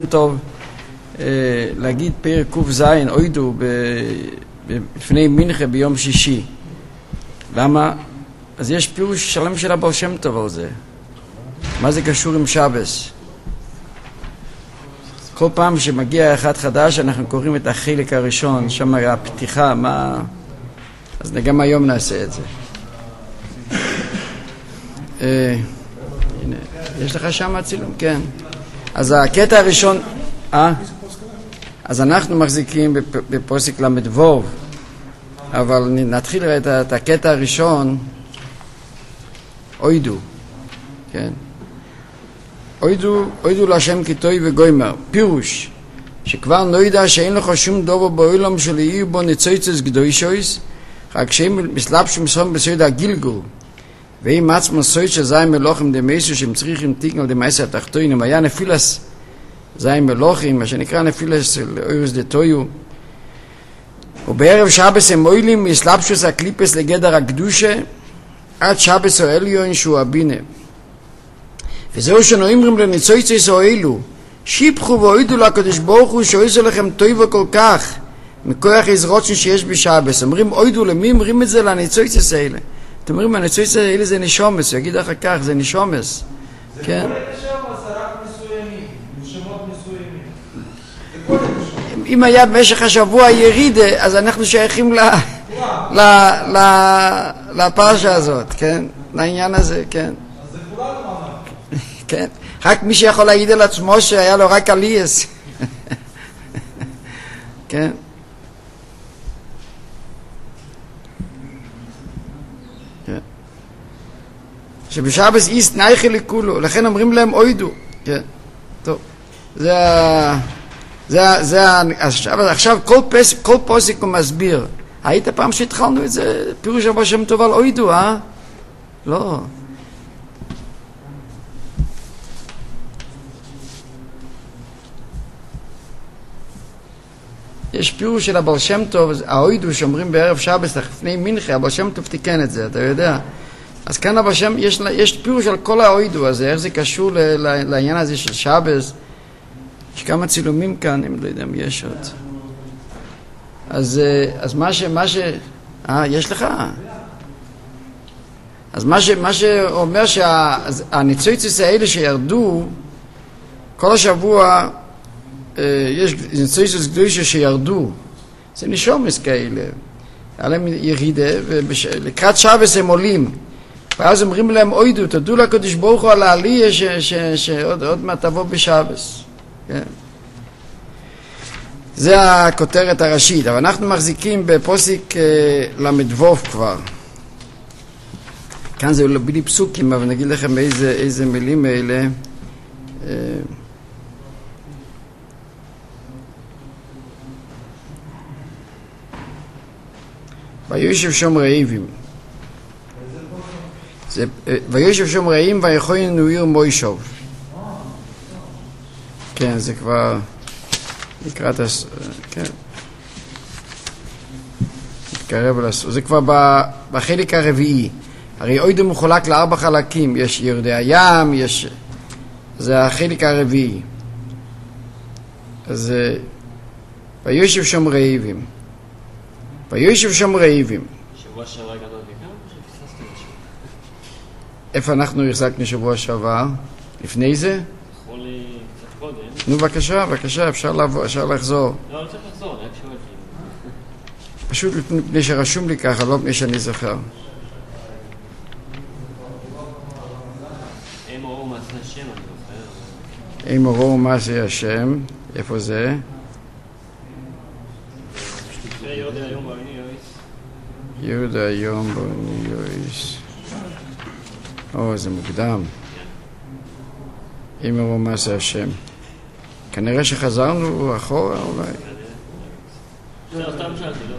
טוב להגיד פרק ק"ז אוידו לפני מנחה ביום שישי. למה? אז יש פירוש שלם של הבעל שם טוב על זה. מה זה קשור עם שבס? כל פעם שמגיע אחד חדש אנחנו קוראים את החלק הראשון, שם הפתיחה, אז גם היום נעשה את זה. הנה, יש לך שם הצילום? כן. אז הקטע הראשון, אז אנחנו מחזיקים בפוסק למדבוב, אבל נתחיל את הקטע הראשון, אוידו, כן? אוידו להשם כי טוב וגוימר, פירוש, שכבר נוידע שאין לך שום דובר בעולם של יהיו בו ניצוצות קדושות, רק שהם מסלבשו מסוים בסוד הגילגול, ואם עצמו סוד שזיים מלוכים דמייסו שהם צריכים תיקן על דמייסה התחתונים, היה נפילס זיים מלוכים, מה שנקרא נפילס של אוירס דטויו, ובערב שבס הם מוילים מסלבשוס הקליפס לגדר הקדושה, עד שבס או אליון שהוא הבינה. וזהו שנאמרים לניצוצות האלו, שיפחו ואוידו לקדוש ברוך הוא שעושה לכם טוב כל כך, מכוח הזרוצים שיש בשבס. אומרים אוידו, למי אומרים את זה? לניצוצות האלה. אתם אומרים, הניצוצות האלה זה נשומס, הוא יגיד אחר כך, זה נשומס. זה כן? כל הקשר, זה רק מסוימים, שמות מסוימים. זה כל הקשר. אם היה במשך השבוע ירידה, אז אנחנו שייכים לפרשה הזאת, כן? לעניין הזה, כן. אז זה כולנו אמר. כן. רק מי שיכול להעיד על עצמו שהיה לו רק עליאס. כן. שבשבס איסט נייכי לכולו, לכן אומרים להם אוידו. כן, טוב. עכשיו כל פוסק הוא מסביר. היית פעם שהתחלנו את זה, פירוש הבא שם טוב על אוידו, לא. יש פירוש של הבעל שם טוב, האוידו שאומרים בערב שבס, לפני מנחה, הבעל שם טוב תיקן את זה, אתה יודע. אז כאן הבעל שם, יש פירוש על כל האוידו הזה, איך זה קשור לעניין הזה של שבס. יש כמה צילומים כאן, אם לא יודע אם יש עוד. אז יש לך? אז מה שאומר שהניצוצות האלה שירדו, כל השבוע יש ניצוצות קדושות שירדו, זה נשומס כאלה, היה להם ירידה, ולקראת שבס הם עולים, ואז אומרים להם אוידו, תדעו לקדוש ברוך הוא על העלייה שעוד מעט תבוא בשבס. כן? זה הכותרת הראשית, אבל אנחנו מחזיקים בפוסק למדבוב כבר. כאן זה לא בלי פסוקים, אבל נגיד לכם איזה מילים האלה. ויושב שם רעבים. ויושב שם רעבים ויכולנו עיר מוישוב. כן, זה כבר לקראת כן. מתקרב לסוף. זה כבר בחלק הרביעי. הרי אוידו מחולק לארבע חלקים. יש ירדי הים, זה החלק הרביעי. אז ויושב שם רעבים. ויושב שם רעבים. שבוע שעבר הגענו לביקר או שפספסתם משהו? איפה אנחנו החזקנו שבוע שעבר? לפני זה? יכול לי קצת קודם. נו בבקשה, אפשר לחזור. לא צריך לחזור, רק שואל. פשוט מפני שרשום לי ככה, לא מפני שאני זוכר. אם אורו מעשה השם, אני זוכר. אם אורו מעשה השם, איפה זה? יהודה היום בעיני יויס. יהודה היום בעיני יויס. זה מוקדם. אם אורו מעשה השם. כנראה שחזרנו אחורה אולי. לא, סתם שאלתי, לא.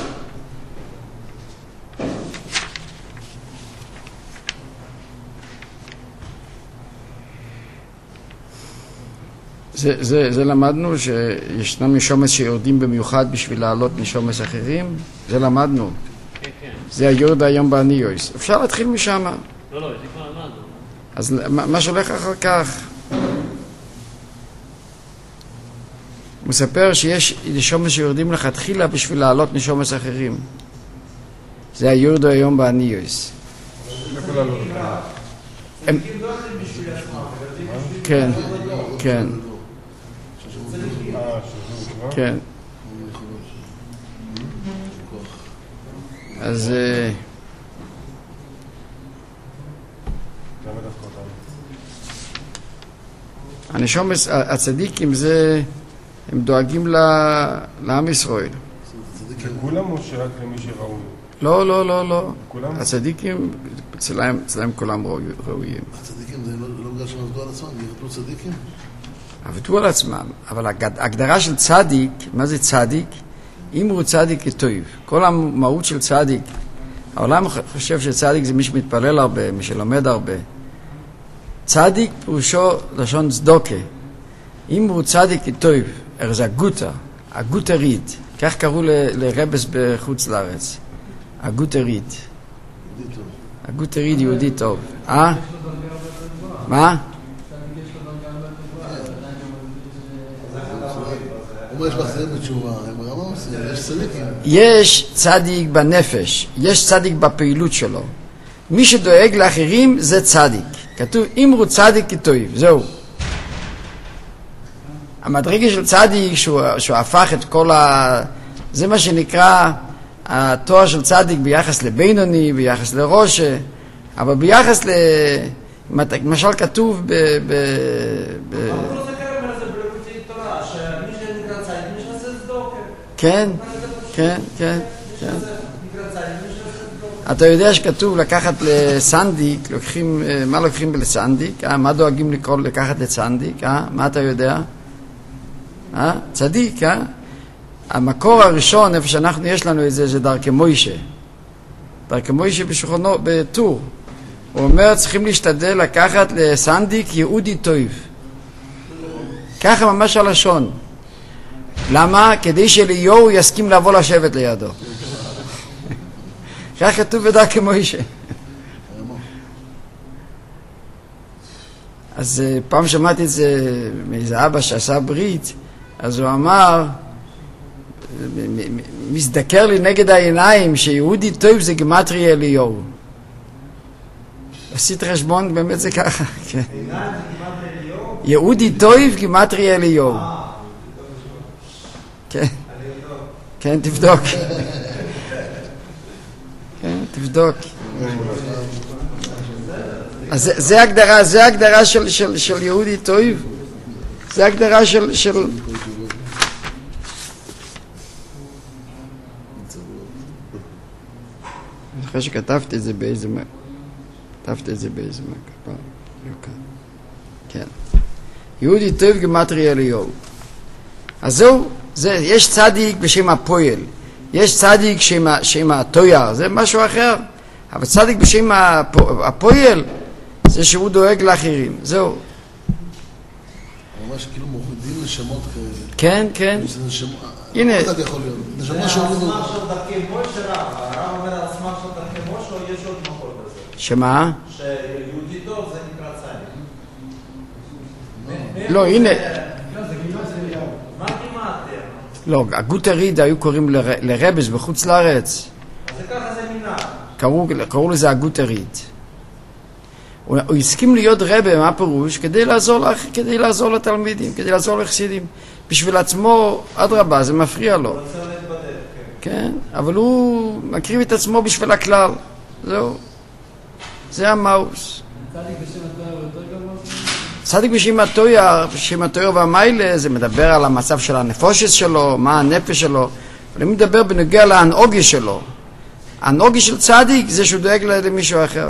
זה למדנו שישנם נשומס שיורדים במיוחד בשביל לעלות נשומס אחרים. זה למדנו. כן, כן. זה היורד היום בעניוס. אפשר להתחיל משם. לא, זה כבר למדנו. אז מה שהולך אחר כך? הוא מספר שיש נשומס שיורדים לכתחילה בשביל לעלות נשומס אחרים. זה היורדו היום באניוס. כן, כן. כן. אז הנשומס, הצדיקים זה, הם דואגים לעם ישראל. לכולם או שרק למי שראוי? לא, לא, לא, לא. כולם? הצדיקים, אצלם כולם ראויים. הצדיקים זה לא בגלל שהם עבדו על עצמם, יחדו צדיקים? עבדו על עצמם, אבל ההגדרה של צדיק, מה זה צדיק? אם הוא צדיק כטוב. כל המהות של צדיק, העולם חושב שצדיק זה מי שמתפלל הרבה, מי שלומד הרבה. צדיק פירושו לשון צדוקה. אם הוא צדיק כטוב, זה הגוטרית, כך קראו לרבס בחוץ לארץ. הגוטרית. הגוטרית יהודי טוב. מה? יש בחזרים בתשובה, יש צדיקים. יש צדיק בנפש, יש צדיק בפעילות שלו. מי שדואג לאחרים זה צדיק. כתוב, אם הוא צדיק כטוב, זהו. המדרגה של צדיק שהוא הפך את כל זה מה שנקרא התואר של צדיק ביחס לבינוני, ביחס לראשה, אבל ביחס למשל כתוב כן, כן, כן, כן. אתה יודע שכתוב לקחת לסנדיק, מה לוקחים לסנדיק? מה דואגים לקחת לסנדיק? מה אתה יודע? צדיק, המקור הראשון, איפה שאנחנו יש לנו את זה, זה דרכי מוישה. דרכי מוישה בשולחנו, בטור. הוא אומר, צריכים להשתדל לקחת לסנדיק יהודי טוב. ככה ממש הלשון. למה? כדי שליהו יסכים לבוא לשבת לידו. כך כתוב בדרכי מוישה. אז פעם שמעתי את זה מאיזה אבא שעשה ברית, אז הוא אמר, מזדקר לי נגד העיניים שיהודי טוב זה גימטריה אליהו. עשית חשבון, באמת זה ככה. יהודי טוב גימטריה אליהו. כן, כן, תבדוק. כן, תבדוק. אז זה הגדרה של יהודי טוב. זה הגדרה של אני חושב שכתבתי את זה באיזה מקום. כן. יהודי טוב גימטריה אליהו. אז זהו, יש צדיק בשם הפועל. יש צדיק שם התויר, זה משהו אחר. אבל צדיק בשם הפועל, זה שהוא דואג לאחרים. זהו. ממש כאילו מורידים נשמות כאלה. כן, כן. הנה. מה זה יכול להיות? נשמה שאומרים... על סמך של דרכי מוישה רב. הרב אומר על סמך של דרכי מוישה או יש עוד מקור בזה? שמה? שיהודי טוב זה נקרא צדיק. לא, הנה. מה כמעט? לא, הגוטריד היו קוראים לרבס בחוץ לארץ. אז ככה זה מנהג. קראו לזה הגוטריד. הוא הסכים להיות רבה, מה פירוש? כדי לעזור לתלמידים, כדי לעזור לחסידים. בשביל עצמו, אדרבה, זה מפריע לו. הוא רוצה להתבדל, כן. כן, אבל הוא מקריב את עצמו בשביל הכלל. זהו. זה המאוס. צדיק בשם התויר והמיילה, זה מדבר על המצב של הנפושס שלו, מה הנפש שלו, אבל הוא מדבר בנוגע להנהוגי שלו. הנהוגי של צדיק זה שהוא דואג למישהו אחר.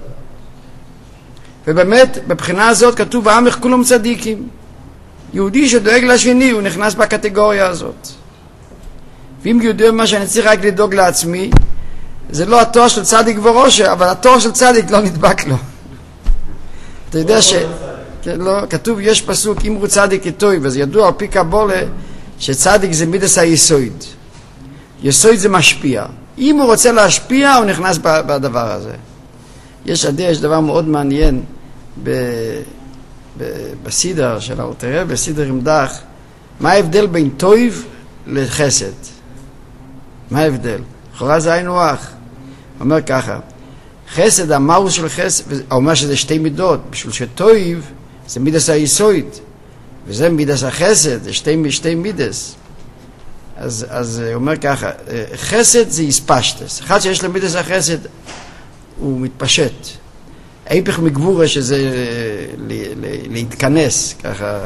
ובאמת, בבחינה הזאת כתוב, העמך כולם צדיקים. יהודי שדואג לשני, הוא נכנס בקטגוריה הזאת. ואם יודע מה שאני צריך רק לדאוג לעצמי, זה לא התואר של צדיק וראשה, אבל התואר של צדיק לא נדבק לו. אתה יודע לא, כתוב, יש פסוק, אם הוא צדיק כטוב, אז ידוע על פי קבולה, שצדיק זה מידס היסוד. יסוד זה משפיע. אם הוא רוצה להשפיע, הוא נכנס בדבר הזה. יש דבר מאוד מעניין בסידר של האורתרב, בסידר עם דח, מה ההבדל בין טוב לחסד? מה ההבדל? לכאורה זה היינו הך. אומר ככה, חסד, המהות של חסד, אומר שזה שתי מידות, בשביל שטוב זה מידס היסוד, וזה מידס החסד, זה שתי מידס. אז הוא אומר ככה, חסד זה יספשטס. אחד שיש לו מידס החסד, הוא מתפשט. ההפך מגבורה שזה להתכנס, ככה.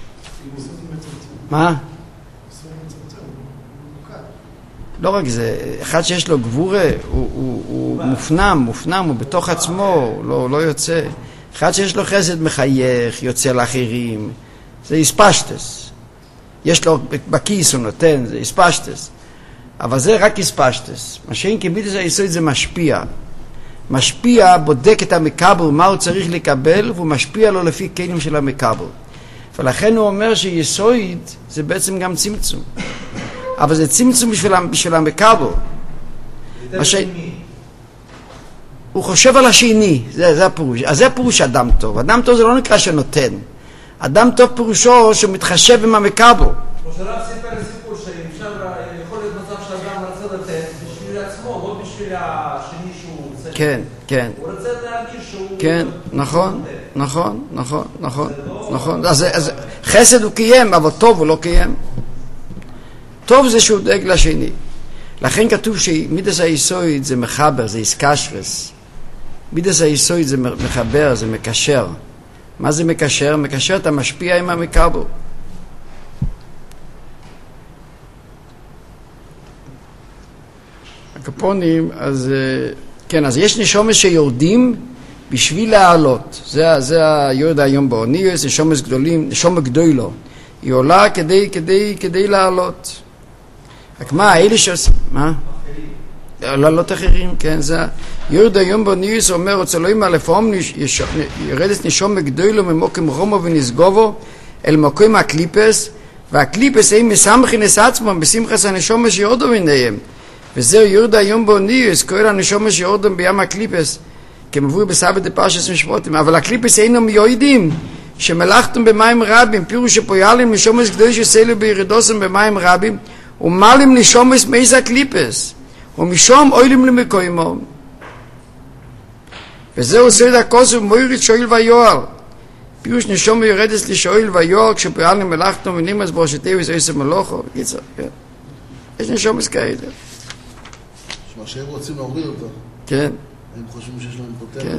מה? לא רק זה, אחד שיש לו גבורה, הוא מופנם, הוא בתוך עצמו, לא יוצא. אחד שיש לו חסד מחייך, יוצא לאחרים, זה יספשטס. יש לו בכיס, הוא נותן, זה יספשטס. אבל זה רק יספשטס. מה שאין כמידס היסוד זה משפיע. משפיע, בודק את המקבל, מה הוא צריך לקבל, והוא משפיע לו לפי כלים של המקבל. ולכן הוא אומר שיסוד זה בעצם גם צמצום. אבל זה צמצום בשביל המקבל. הוא חושב על השני, זה הפירוש. אז זה הפירוש אדם טוב. אדם טוב זה לא נקרא שנותן. אדם טוב פירושו שהוא מתחשב עם המקבל. כמו שרב סיפר לסיפור שאפשר, יכול להיות מצב שאדם רצה לתת בשביל עצמו, לא בשביל השני שהוא רוצה. כן, כן. הוא רוצה להרגיש שהוא... כן, נכון. אז חסד הוא קיים, אבל טוב הוא לא קיים. טוב זה שהוא דאג לשני. לכן כתוב שמידס היסוד זה מחבר, זה איסקשרס. מידס היסוד זה מחבר, זה מקשר. מה זה מקשר? מקשר אתה משפיע עם המקבל. הקפונים, אז כן, אז יש נשומס שיורדים בשביל לעלות. זה היורד היום באוניוס, נשומס גדולים, נשומה גדולו. היא עולה כדי לעלות. רק מה, אלה שעושים, מה? לעלות אחרים, כן, זה יורד היום באוניוס אומר, אצל אלוהים לפעמים יורדת נשומה גדולו ממוקם רומו ונסגובו אל מקום הקליפס, והקליפס הם מסמכין את עצמם בשמחת הנשומה שיורדו ביניהם. וזהו יורד היום באוניוס, קורא הנשומה שיורדו בים הקליפס, כמבואר בסבא דפרשת משפטים, אבל הקליפס אינם יודעים שמלאכתם במים רבים, פירוש שפועלים נשומס גדול שסלו בירדוסם במים רבים, ומעלים נשומס מייס הקליפס, ומשום אוילים למקוימו. וזהו סוד הכוס ומוירת שואל ויועל. פירוש נשום יורדס לשואל ויועל, כשפועלים מלאכתם ונימס בראשתי וזויסה מלוכו. קיצר, כן. יש נשומס כאלה. שמה שהם רוצים להוריד אותו. כן. הם חושבים שיש להם פה כן. טרף.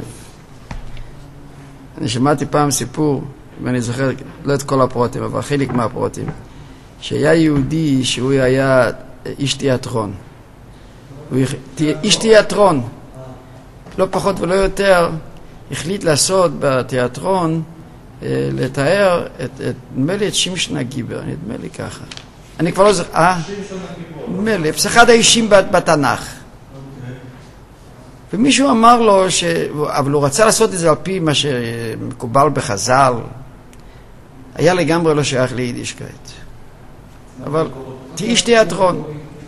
אני שמעתי פעם סיפור, ואני זוכר, לא את כל הפרוטים, אבל חלק מהפרוטים, שהיה יהודי שהוא היה איש תיאטרון. איש תיאטרון, לא פחות ולא יותר, החליט לעשות בתיאטרון, לתאר נדמה לי את שמשון הגיבר, נדמה לי ככה. אני כבר לא זוכר, נדמה לי, אחד האישים בתנ"ך. ומישהו אמר לו, אבל הוא רצה לעשות את זה על פי מה שמקובל בחז"ל, היה לגמרי לא שייך ליידישקייט. אבל איש תיאטרון.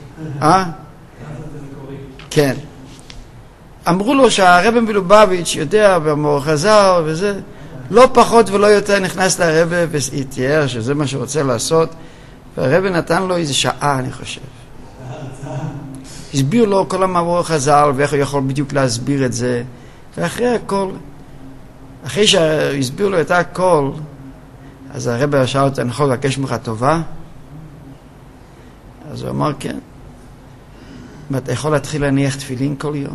כן. אמרו לו שהרבן מלובביץ' יודע במור חז"ל וזה, לא פחות ולא יותר נכנס לרבן והתיאר שזה מה שרוצה לעשות, והרבן נתן לו איזה שעה, אני חושב. הסביר לו כל המאמר חז"ל ואיך הוא יכול בדיוק להסביר את זה, ואחרי הכל, אחרי שהסביר לו את הכל, אז הרב שאל אותו, אני יכול לבקש ממך טובה? אז הוא אמר כן. אתה יכול להתחיל להניח תפילין כל יום?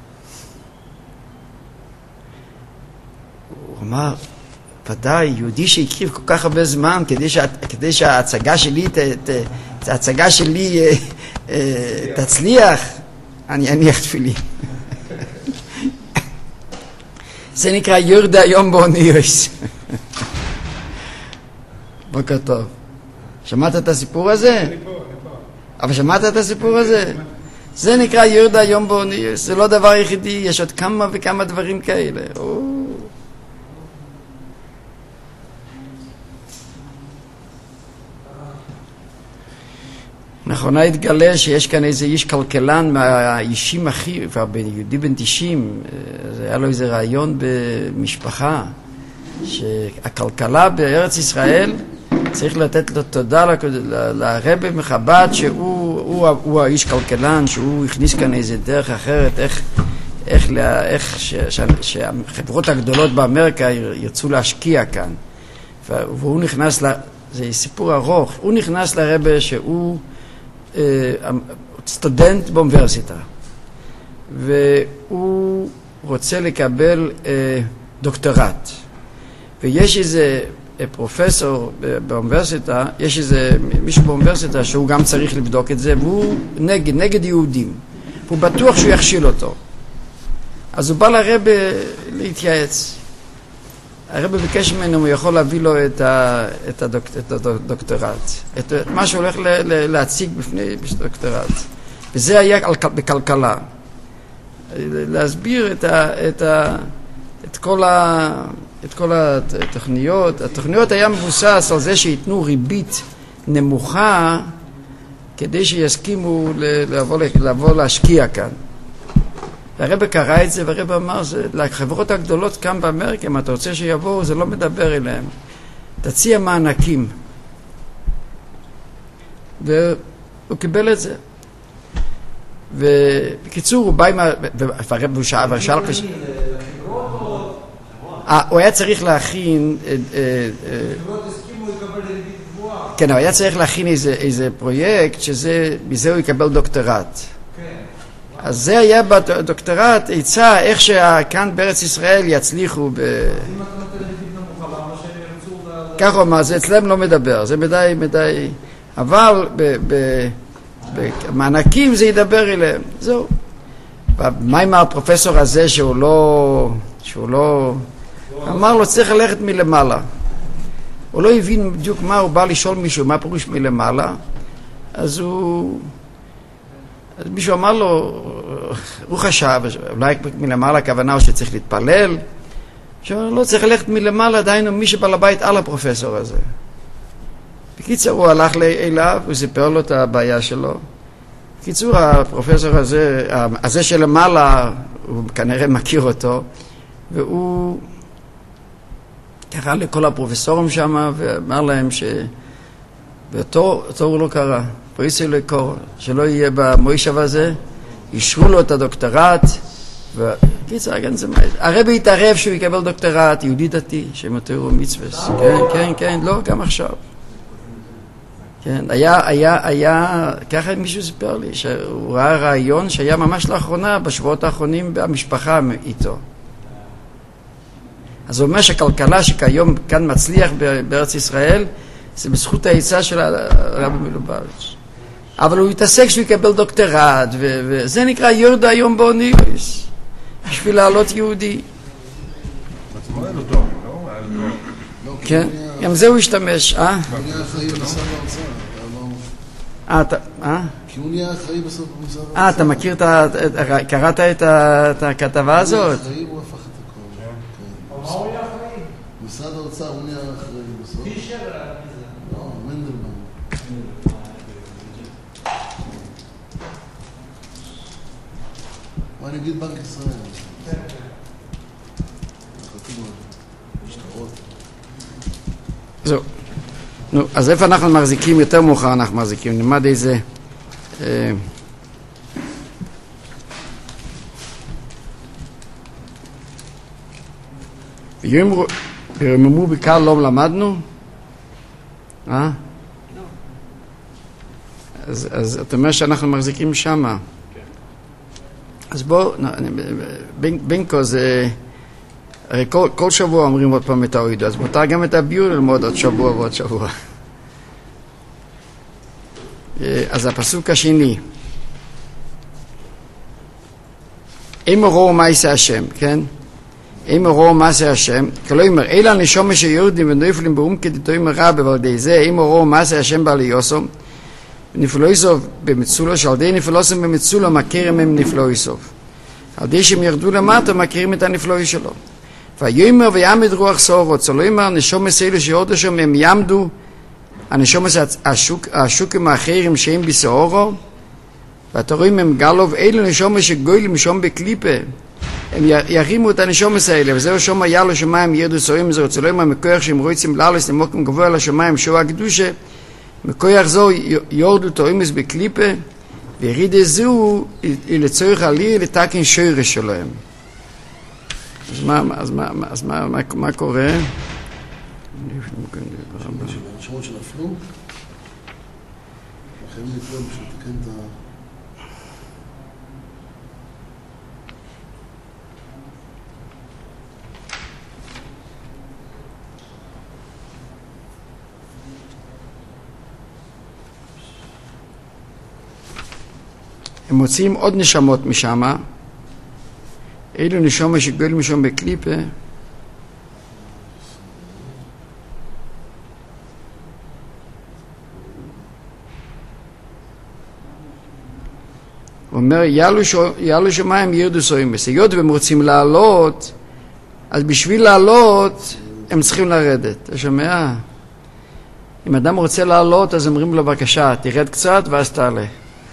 הוא אמר, ודאי, יהודי שהקריב כל כך הרבה זמן כדי שההצגה שלי תצליח, אני אניח תפילין. זה נקרא יורד היום באוניוס. בוקר טוב. שמעת את הסיפור הזה? אני פה. אבל שמעת את הסיפור הזה? זה נקרא יורד היום באוניוס. זה לא דבר יחידי, יש עוד כמה וכמה דברים כאלה. נכונה התגלה שיש כאן איזה איש כלכלן מהאישים הכי, יהודי בן 90, זה היה לו איזה רעיון במשפחה, שהכלכלה בארץ ישראל צריך לתת לו תודה לרבי מחב"ד שהוא האיש כלכלן, שהוא הכניס כאן איזה דרך אחרת, איך שהחברות הגדולות באמריקה ירצו להשקיע כאן. והוא נכנס, זה סיפור ארוך, הוא נכנס לרבי שהוא סטודנט באוניברסיטה, והוא רוצה לקבל דוקטורט. ויש איזה פרופסור באוניברסיטה, יש איזה מישהו באוניברסיטה שהוא גם צריך לבדוק את זה, והוא נגד יהודים. הוא בטוח שהוא יכשיל אותו. אז הוא בא לרבי להתייעץ. הרבי ביקש ממנו, הוא יכול להביא לו את הדוקטורט, את מה שהולך להציג בפני דוקטורט. וזה היה בכלכלה. להסביר את כל התוכניות. התוכניות היה מבוסס על זה שיתנו ריבית נמוכה כדי שיסכימו לבוא להשקיע כאן. והרבא קרא את זה, והרבא אמר, לחברות הגדולות כאן באמריקה, אם אתה רוצה שיבואו, זה לא מדבר אליהם. תציע מענקים. והוא קיבל את זה. ובקיצור, הוא בא עם והרבא הוא שאל, הוא היה צריך להכין, חברות הסכימו לקבל ריבית גבוהה. כן, הוא היה צריך להכין איזה פרויקט, מזה הוא יקבל דוקטורט. אז זה היה בדוקטורט, עצה איך שכאן בארץ ישראל יצליחו אם אתה נותן ריבית נמוכה, למה שהם ירצו... ככה אומר, זה אצלם לא מדבר, זה מדי, אבל במענקים זה ידבר אליהם, זהו. מה עם הפרופסור הזה שהוא לא, אמר לו צריך ללכת מלמעלה. הוא לא הבין בדיוק מה, הוא בא לשאול מישהו, מה פירוש מלמעלה, אז מישהו אמר לו, הוא חשב, אולי מלמעלה הכוונה הוא שצריך להתפלל, שהוא לא צריך ללכת מלמעלה, דיינו מי שבא לבית על הפרופסור הזה. בקיצור, הוא הלך אליו, הוא סיפר לו את הבעיה שלו. בקיצור, הפרופסור הזה שלמעלה, הוא כנראה מכיר אותו, והוא קרא לכל הפרופסורים שם, ואמר להם ואותו הוא לא קרא. פריסי לקור, שלא יהיה במוישב הזה, אישרו לו את הדוקטורט, וקיצר, הרבי התערב שהוא יקבל דוקטורט, יהודי דתי, שמותרו מצווס. כן, לא, גם עכשיו. כן, היה, ככה מישהו סיפר לי, שהוא ראה רעיון שהיה ממש לאחרונה, בשבועות האחרונים, במשפחה איתו. אז הוא אומר שהכלכלה שכיום כאן מצליח בארץ ישראל, זה בזכות העצה של הרבי מלובביץ'. אבל הוא יתעסק שהוא יקבל דוקטורט, וזה נקרא יורדה היום באוניברסיטה, בשביל לעלות יהודי. עצמו היה לו תואר, לא? כן, גם זה הוא השתמש, הוא נהיה אחראי בסוף האוצר. כי הוא נהיה אחראי בסוף האוצר. אתה מכיר קראת את הכתבה הזאת? אחראי הוא הפך את הכל. מה הוא היה אחראי? משרד האוצר הוא נהיה אחראי בסוף. פישר? לא, מנדלמן. מה נגיד בנק ישראל? חתום על משטרות. זהו. נו, אז איפה אנחנו מחזיקים? יותר מאוחר אנחנו מחזיקים. נלמד איזה... ירממו בקר לא למדנו? אז אתה אומר שאנחנו מחזיקים שמה. אז בואו, בינקו זה... הרי כל שבוע אומרים עוד פעם את האוידו, אז מותר גם את הביור ללמוד עוד שבוע ועוד שבוע. אז הפסוק השני. אם ראו מעשה השם, כן? אם ראו מעשה השם, כלומר, אלה הנשום שיורדים ונפלים באום כדתו עם הרב, אבל די זה, אם ראו מעשה השם בעלי יוסו, ונפלויסוב במצולו, שעל די נפלוסם במצולו, מכירים הם נפלויסוב. על די שהם ירדו למטה, מכירים את הנפלוי שלו. ויאמר ויעמד רוח סורות, לא יאמר נשום מסעילו שיורדו שם, הם יעמדו, הנשום השוקים האחרים שהם בסעורו, ואתה רואים הם גלוב, אלו נשום שגוילים שום בקליפה, הם ירימו את הנשומס האלה, וזהו שום היה לו שמיים ירדו סורים זו, צלוים המכוח שהם רוצים לעלס למוקם גבוה לשמיים, שוע הקדושה, מכוח זו יורדו תאומס בקליפה, וירידה זו היא לצורך עלי לתקן שורש שלהם. אז מה קורה? הנשמות שנפלו, חייבים לפעול בשביל לתקן את ה... הם מוציאים עוד נשמות משם, אלו נשמה שגואל משם בקליפה, הוא אומר, יעלו שמיים ירדו סוימס. היות והם רוצים לעלות, אז בשביל לעלות, הם צריכים לרדת. אתה שומע? אם אדם רוצה לעלות, אז אומרים לו, בבקשה, תרד קצת ואז תעלה.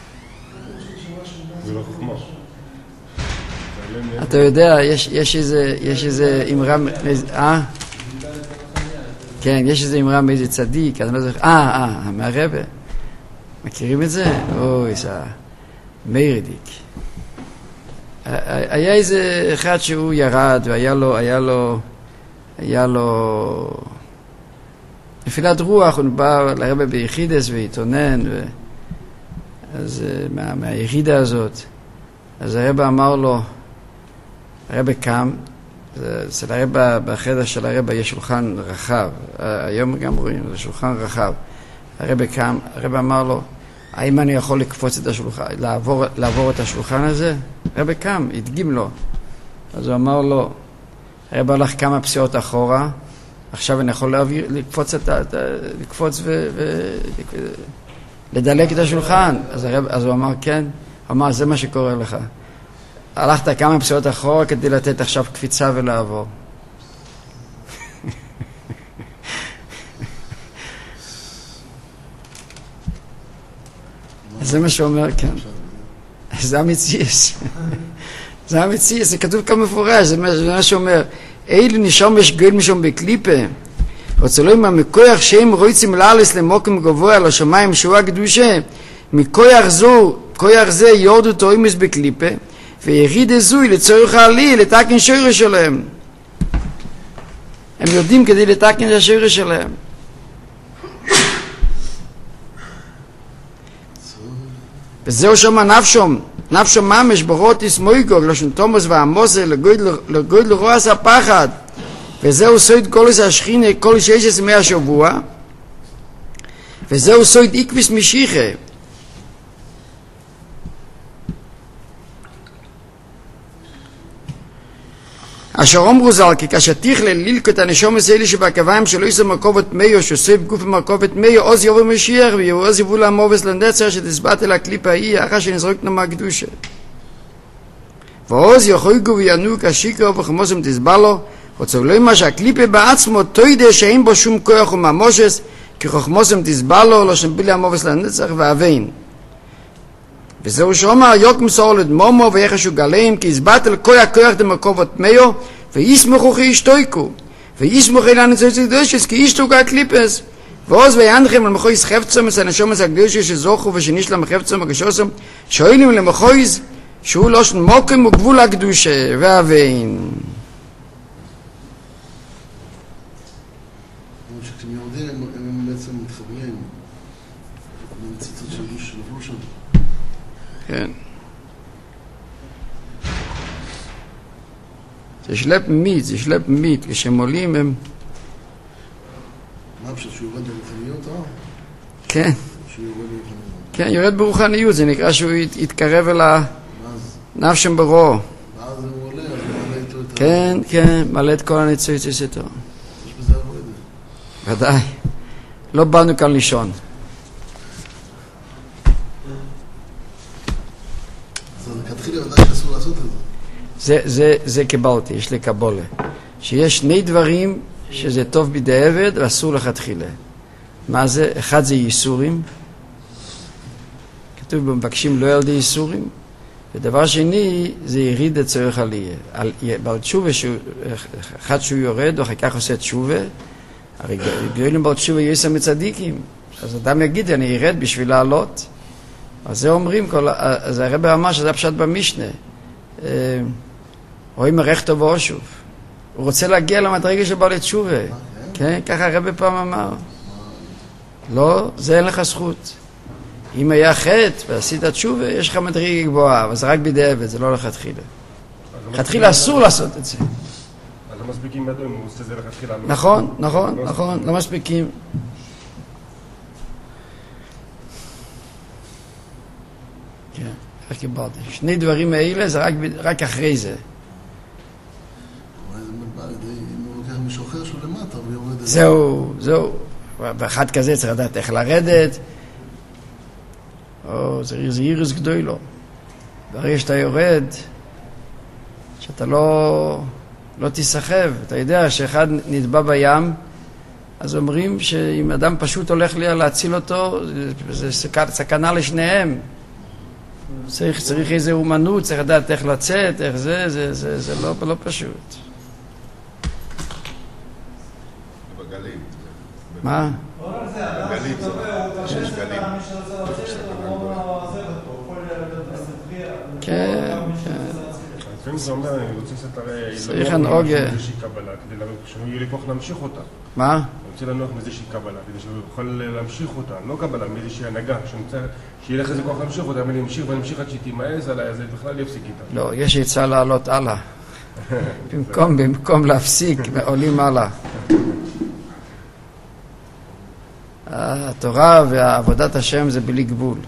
זה לא חוכמה. אתה יודע, יש איזה אמרה, כן, יש איזה אמרה מאיזה צדיק, אני לא זוכר, מהרבא. מכירים את זה? אוי, זה מיירדיק. היה איזה אחד שהוא ירד, והיה לו נפילת רוח, הוא בא לרבא ביחידס והתאונן, אז מהיחידה הזאת, אז הרבא אמר לו, הרבא קם, אצל הרבא, בחדר של הרבא יש שולחן רחב, היום גם רואים, זה שולחן רחב. הרבא קם, הרבא אמר לו, האם אני יכול לקפוץ את השולחן, לעבור את השולחן הזה? הרבא קם, הדגים לו. אז הוא אמר לו, הרבא הלך כמה פסיעות אחורה, עכשיו אני יכול לקפוץ לדלק את השולחן. אז הוא אמר, כן. הוא אמר, זה מה שקורה לך. הלכת כמה פסיעות אחורה כדי לתת עכשיו קפיצה ולעבור. זה מה שאומר, כן. זה המציאס. זה המציאס, זה כתוב כאן מפורש, זה מה שאומר. אילו נשום יש גואל משום בקליפה, וצלוים המכוח שהם רוצים לעלס למוקם גבוה לשמיים שוע קדושה, מכוח זה יורדו תאומס בקליפה, וירידה זוי לצורך העלי לתקן שורש שלהם. הם יודעים כדי לתקן את השורש שלהם. וזהו שמה נפשום ממש ברוטיס מויגוג לשון תומוס ועמוסה לגוד לרועס הפחד, וזהו סויד קולוס השכינה כל 16 ימי השבוע, וזהו סויד איקוויס משיחה. אשר אומרו ז"ל, כי כאשר תכלה ללקוט את הנשומות האלה שבקוויים שלא יישא מרכובת מיו, שסויב גוף מרכובת מיו, עוז יבוא משיח, ועוז יבוא למובס לנצר, שתסבט אל הקליפה ההיא, אחר שנזרקנו מהקדושה. ועוז יחויגו וינוק השיקרו וחמוסם תסבלו, וצולוי מה שהקליפה בעצמו תוידה שאין בו שום כוח וממושס, כי חכמוסם תסבלו, לא שמבילי המובס לנצר ואבין. וזהו שאומר יוק מסור לדמומו ויחשו גליים, כי הסבט אל כוי הכוח דמרכובת מיו, ויסמכו כי ישתויקו, ויסמכו אילן נצויצי קדושס, כי ישתוקו הקליפס. ועוז ויענכם על מחויס חפצומס, הנשומס הקדושס שזוכו ושנישלם חפצום הקשוסם, שואלים למחויס, שהוא לא של מוקם וגבול הקדושה, ואבין. כשאתם יורדים הם בעצם מתחברים למציצות שלבלו שם. כן. זה שלב מיט, כשהם עולים הם... מה פשוט, שהוא יורד ברוחניות, כן. שהוא יורד ברוחניות. כן, יורד ברוחניות, זה נקרא שהוא יתקרב אל הנפשם ברור. ואז הוא עולה, אז הוא מעלה איתו את כן, כן, מעלה את כל הניצויצוס איתו. יש בזה עבודה. ודאי. לא באנו כאן לישון. אז כתחילה ודאי שאסור לעשות את זה. זה קיבלתי, יש לי קבולה. שיש שני דברים שזה טוב בידי עבד ואסור לכתחילה. מה זה? אחד זה ייסורים. כתוב במבקשים לא ילדי ייסורים. ודבר שני, זה יריד לצורך עלייה. בעל תשובה, אחד שהוא יורד, אחר כך עושה תשובה, הרי גדולים בעל תשובה יסע מצדיקים. אז אדם יגיד, אני ירד בשביל לעלות. אז זה אומרים, אז הרב אמר שזה פשט במשנה. רואים מרחתו ואושוב. הוא רוצה להגיע למדרגה של בעל תשובה. כן, ככה הרב פעם אמר. לא, זה אין לך זכות. אם היה חטא ועשית תשובה, יש לך מדרגה גבוהה, אבל זה רק בדיעבד, זה לא לכתחילה. לכתחילה אסור לעשות את זה. אז לא מספיקים מדוע אם הוא עושה זה לכתחילה. נכון, לא מספיקים. כן, איך קיבלתי. שני דברים האלה זה רק אחרי זה. אולי זה בא לידי, אם הוא לוקח מישהו אחר שהוא למטה, הוא יורד... זהו. באחד כזה צריך לדעת איך לרדת. זה אירס גדול לו. ברגע שאתה יורד, שאתה לא תסחב. אתה יודע שאחד נטבע בים, אז אומרים שאם אדם פשוט הולך להציל אותו, זה סכנה לשניהם. צריך איזו אומנות, צריך לדעת איך לצאת, איך זה לא פשוט. בגלים. מה? גלים, יש גלים. כן. לפעמים זה אומר, אני רוצה צריך לנהוג... איזושהי קבלה, כדי שהוא יהיה לי כוח להמשיך אותה. מה? אני רוצה לנהוג מאיזושהי קבלה, כדי שהוא יכול להמשיך אותה, לא קבלה, מאיזושהי הנהגה, שיהיה לך איזה כוח להמשיך אותה, אבל להמשיך ונמשיך עד שהיא תימאס עליי, אז בכלל יפסיק איתה. לא, יש עצה לעלות הלאה. במקום להפסיק, עולים הלאה. התורה ועבודת השם זה בלי גבול.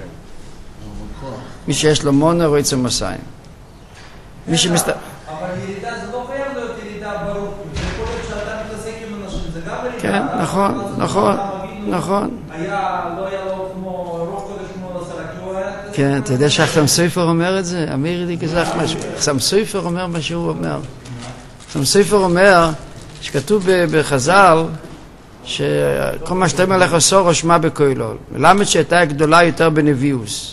מי שיש לו מונר או עצם מסיים. אבל ירידה זה לא חייב להיות ירידה ברוך. זה יכול להיות שאתה מתעסק עם אנשים, זה גם ירידה. כן, נכון. לא היה לו כמו רוח קודש כמו לסרק. כן, אתה יודע שאחסם סופר אומר את זה? אמיר לי גזח משהו. אחסם סופר אומר מה שהוא אומר. אחסם סופר אומר שכתוב בחז"ל שכל מה שאתה מלך עשור או שמע בכוילול. מלמד שהייתה גדולה יותר בנביאוס.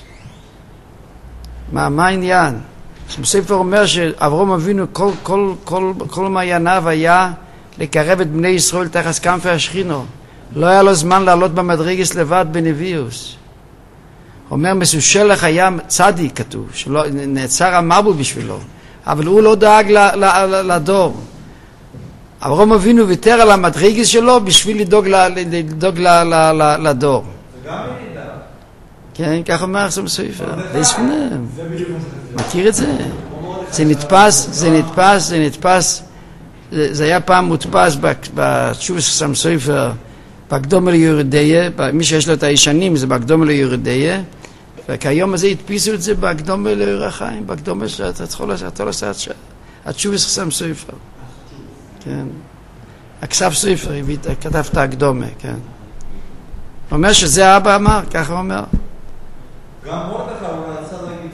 מה העניין? ספר אומר שאברהם אבינו כל מעייניו היה לקרב את בני ישראל תחת כנפי השכינה. לא היה לו זמן לעלות במדרגס לבד בנביאוס. אומר מסושלח היה צדיק כתוב, שנעצר המבול בשבילו, אבל הוא לא דאג לדור. אברהם אבינו ויתר על המדרגס שלו בשביל לדאוג לדור. זה גם ירידה. כן, כך אומר אחסם סופר. זה ישפנם. מכיר את זה? זה נתפס. זה היה פעם מודפס בתשובה של אחסם סופר, בהקדומה ליורדיה, מי שיש לו את הישנים זה בהקדומה ליורדיה, וכיום הזה הדפיסו את זה בהקדומה לאור החיים, בהקדומה שאתה צריך לעשות התשובה של אחסם סופר. כן. הכסף סופר, כתב את ההקדומה, כן. הוא אומר שזה האבא אמר, ככה הוא אומר. גם מורדכי הוא רצה להגיד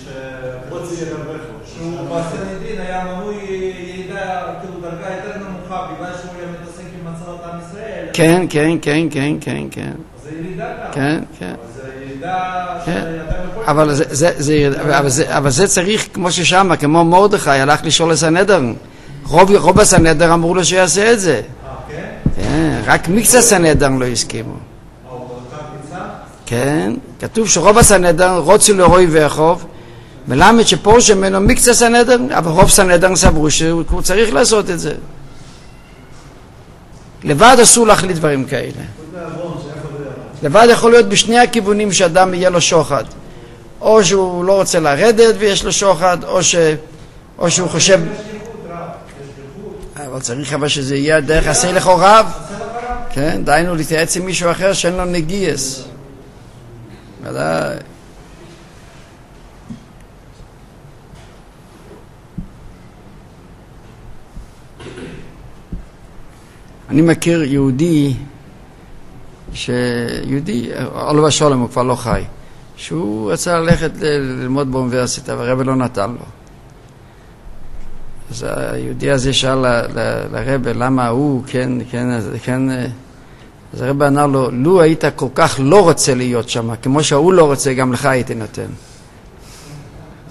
שהוא בסנהדרין היה מנוי ירידה, כאילו דרגה יותר נמוכה בגלל שהוא היה מתעסק עם הצלת עם ישראל. כן. זה ירידה גם. כן. זה ירידה אבל זה צריך, כמו ששמה, כמו מורדכי, הלך לשאול לסנהדרין. רוב הסנהדרין אמרו לו שיעשה את זה. כן, רק מקצת סנהדרין לא הסכימו. כן, כתוב שרוב הסנהדרין רוצו לרוי ויחוב, מלמד שפורש ממנו מקצת סנהדרין, אבל רוב סנהדרין סברו שהוא צריך לעשות את זה. לבד אסור להחליט דברים כאלה. לבד יכול להיות בשני הכיוונים שאדם יהיה לו שוחד. או שהוא לא רוצה לרדת ויש לו שוחד, או שהוא חושב... אבל צריך שזה יהיה דרך עשה לך רב. כן, דיינו להתייעץ עם מישהו אחר שאין לו נגיעס. ודאי. אני מכיר יהודי, עולו ושולם, הוא כבר לא חי, שהוא רצה ללכת ללמוד באוניברסיטה, והרבא לא נתן לו. אז היהודי הזה שאל לרבא, למה הוא, כן, אז הרבא ענה לו, לו היית כל כך לא רוצה להיות שם, כמו שהוא לא רוצה, גם לך הייתי נותן.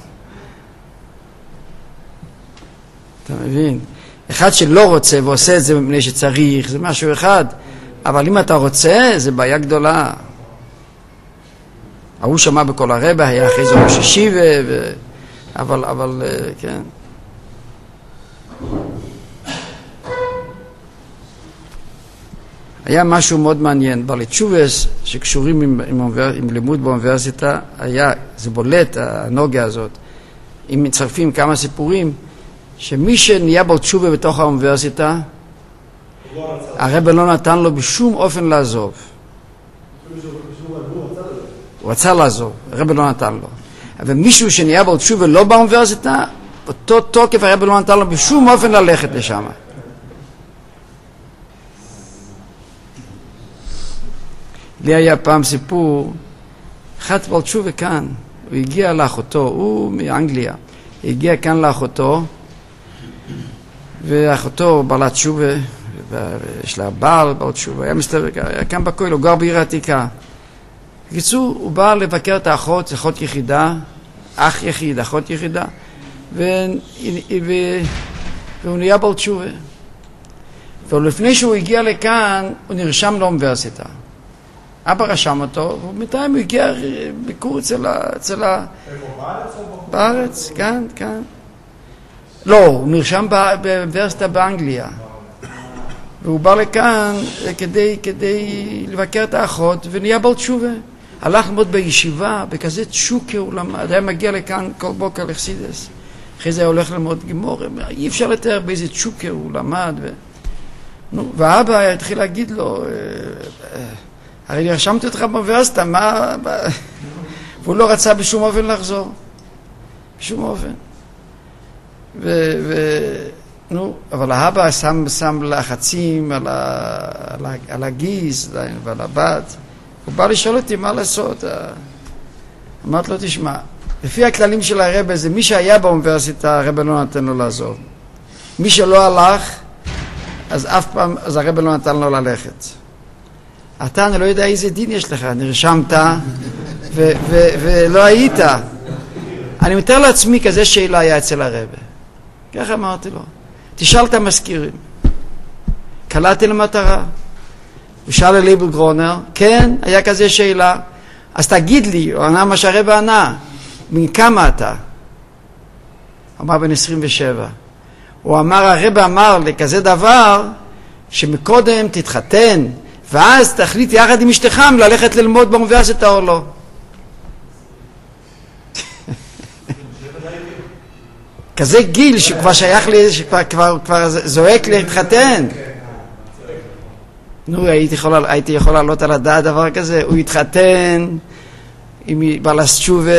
אתה מבין? אחד שלא רוצה ועושה את זה מפני שצריך, זה משהו אחד. אבל אם אתה רוצה, זה בעיה גדולה. הוא שמע בכל הרבה, היה אחרי זה ראש ישיבה, אבל, כן. היה משהו מאוד מעניין, בעלי תשובס שקשורים עם לימוד באוניברסיטה, זה בולט, הנוגה הזאת, אם מצרפים כמה סיפורים, שמי שנהיה בעל תשובה בתוך האוניברסיטה, הרב לא נתן לו בשום אופן לעזוב. הוא רצה לעזוב, הרב לא נתן לו. אבל מישהו שנהיה בעל תשובה לא באוניברסיטה, אותו תוקף הרב לא נתן לו בשום אופן ללכת לשם. לי היה פעם סיפור, אחד בעל תשובה כאן, הוא הגיע לאחותו, הוא מאנגליה, הגיע כאן לאחותו, ואחותו בעלת תשובה, יש לה בעל תשובה, היה מסתובב, היה כאן בכולל, הוא גר בעיר העתיקה. בקיצור, הוא בא לבקר את האחות, אחות יחידה, אח יחיד, אחות יחידה, והוא נהיה בעל תשובה. ולפני שהוא הגיע לכאן, הוא נרשם לאוניברסיטה. אבא רשם אותו, ובינתיים הוא הגיע ביקור אצל בארץ, כאן. לא, הוא נרשם באוניברסיטה באנגליה. והוא בא לכאן כדי לבקר את האחות, ונהיה בעל תשובה. הלך ללמוד בישיבה, בכזה תשוקה הוא למד, היה מגיע לכאן כל בוקר לחסידס. אחרי זה היה הולך ללמוד גמור, אי אפשר לתאר באיזה תשוקה הוא למד. והאבא התחיל להגיד לו, הרי נרשמתי אותך באוניברסיטה, מה? והוא לא רצה בשום אופן לחזור. בשום אופן. אבל האבא שם לחצים על הגיס ועל הבת. הוא בא לשאול אותי מה לעשות. אמרת לו, תשמע, לפי הכללים של הרב זה מי שהיה באוניברסיטה, הרב לא נתן לו לעזוב. מי שלא הלך, אז הרב לא נתן לו ללכת. אתה, אני לא יודע איזה דין יש לך, נרשמת ולא היית. אני מתאר לעצמי כזה שאלה היה אצל הרב. ככה אמרתי לו, תשאל את המזכירים. קלעתי למטרה. הוא שאל לליבר גרונר, כן, היה כזה שאלה. אז תגיד לי, הוא ענה מה שהרב ענה, מכמה אתה? אמר בן 27. הוא אמר, הרב אמר לכזה דבר, שמקודם תתחתן, ואז תחליט יחד עם אשתך ללכת ללמוד באוניברסיטה או לא. כזה גיל שכבר שייך לי, שכבר זועק להתחתן. נו, הייתי יכול לעלות על הדעת דבר כזה. הוא התחתן עם בעלת תשובה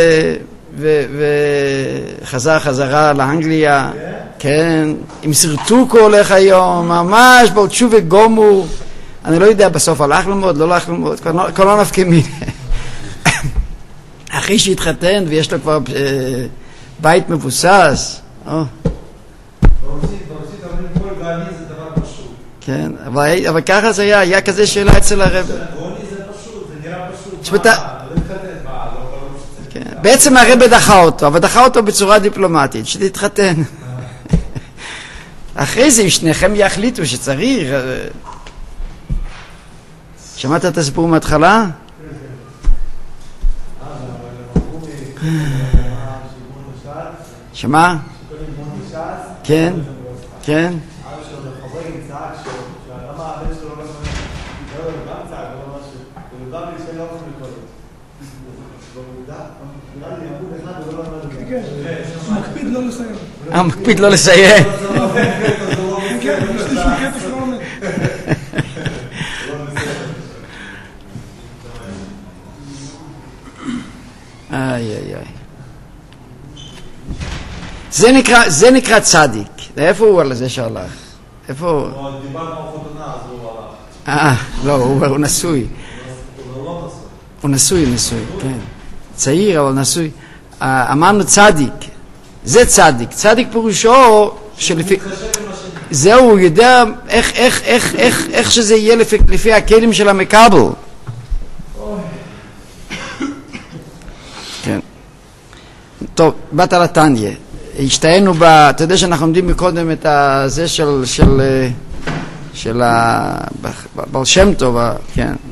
וחזר חזרה לאנגליה. כן, עם סרטוקו הולך היום, ממש בעלת תשובה גומו. אני לא יודע, בסוף הלך ללמוד, לא הלך ללמוד, כבר לא נפקמין. אחרי שהתחתן ויש לו כבר בית מבוסס. כן, אבל ככה זה היה כזה שאלה אצל הרב. גוני זה פשוט, זה נראה פשוט. בעצם הרב דחה אותו, אבל דחה אותו בצורה דיפלומטית, שתתחתן. אחרי זה שניכם יחליטו שצריך. שמעת את הסיפור מההתחלה? שמה? כן, כן. מקפיד לא לסיים. זה נקרא צדיק. איפה הוא על זה שהלך? איפה? דיברנו על חתונה, אז הוא הלך. לא, הוא נשוי. הוא נשוי, כן. צעיר, אבל נשוי. אמרנו צדיק. זה צדיק. צדיק פירושו שלפי... זהו, הוא יודע איך שזה יהיה לפי הכלים של המקבל. כן. טוב, בת על התניה. השתהינו אתה יודע שאנחנו עומדים מקודם את זה של בעל שם טוב, כן.